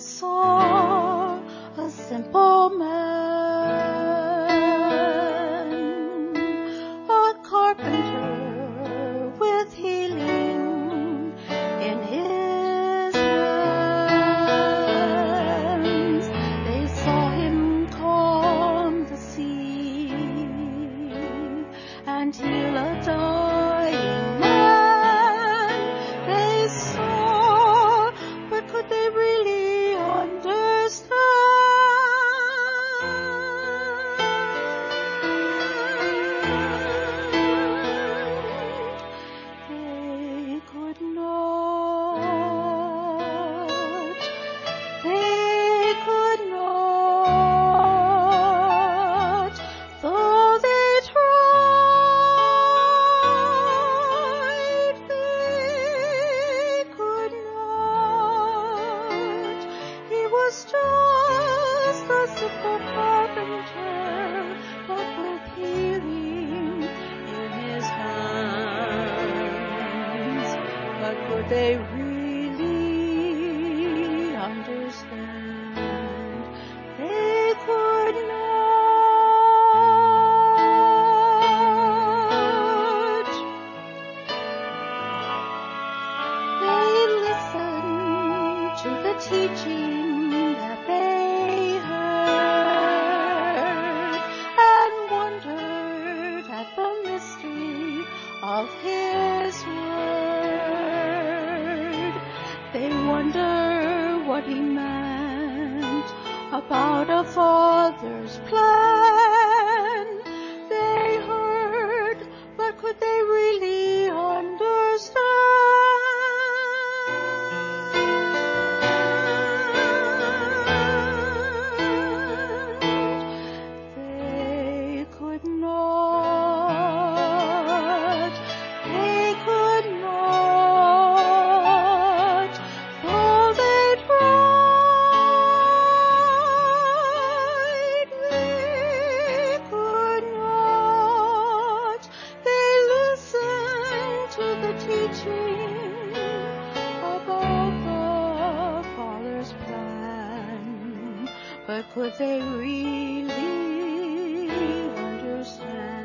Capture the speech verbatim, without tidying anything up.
saw a simple man, a carpenter with healing in his hands. They saw him calm the sea and heal a dying man. They saw, but could they really understand? They could not. They could not, though they tried. They could not. He was just a simple carpenter, but with healing in his hands. But could they really understand? They could not. They listened to the teaching that they heard and wondered at the mystery of his word. They wonder what he meant about a father's plan. They heard, but could they really understand? They could not. They could not, though they tried. They could not. They listened to the teaching about the Father's plan, but could they really understand?